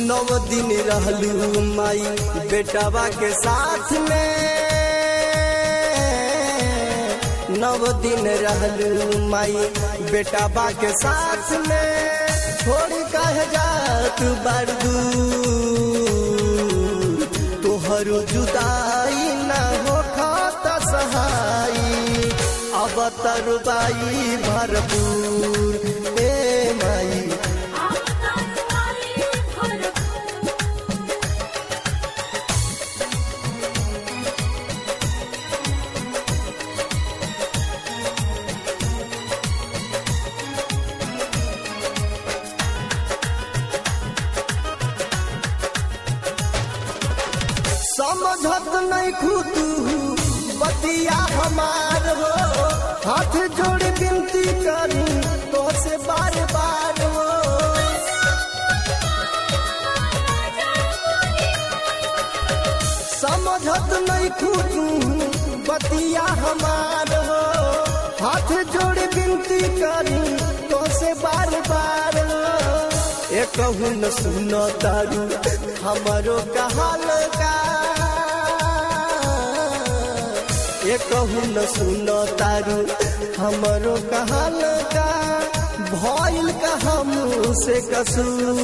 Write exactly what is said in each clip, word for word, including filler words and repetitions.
नौ दिन रहलू माई बेटावा के साथ में, नौ दिन रहलू माई बेटावा के साथ में। छोड़ कह जात बरदू तोहरो जुदाई न हो खाता सहाई, अब तरबाई भरपूर ए माई। समझत नहीं खुद बतिया हमार हो, हाथ जोड़ विनती करी तो से बार बार हो। समझत नहीं खुद बतिया हमार हो, हाथ जोड़ विनती करी तो से बार बार हो। एक न सुनो तारू हमारो कहाल का, एक न सुनो तारू हमारो कहाल का। भइल का हमसे कसूर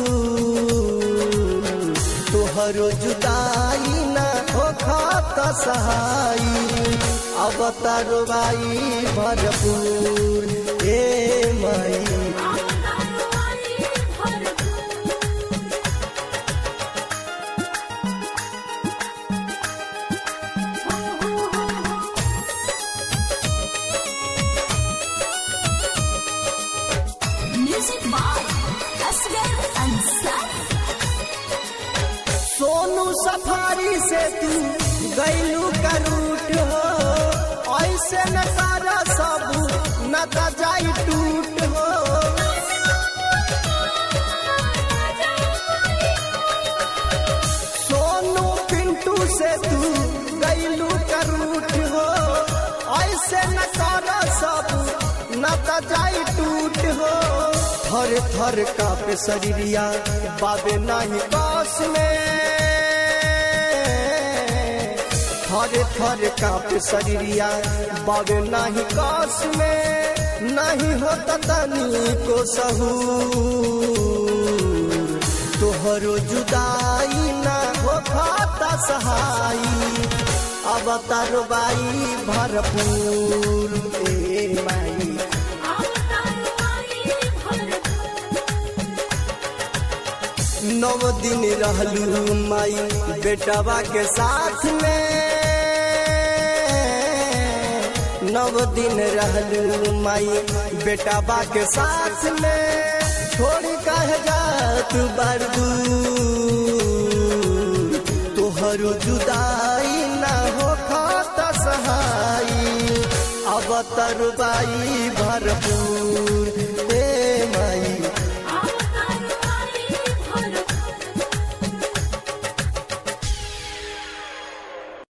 तोहरो जुदाई न हो खाता सहाई, अब तरबाई भरपूर ए माई। सोनू सफारी से तू गैलू का रूट हो, ऐसे न सारा सब न जाई टूट हो। सोनू पिंटू से तू गैलू का रूट हो, ऐसे न सारा सब न जाई टूट हो। थर थर कापे शरीरिया बाबे नाही पास में, थर थर कापे शरीरिया बाबे नाही कास में। नहीं होता तनी को सहूर तोहरो जुदाई न हो खाता सहाई, अब तरबाई भरपूर ए माई। नौ दिन रहलू माई बेटावा के साथ में, नौ दिन रहलू माई बेटावा के साथ में। छोड़ कह जात बरदू तोहरो जुदाई न हो खाता सहाई, अब तरबाई भरपूर।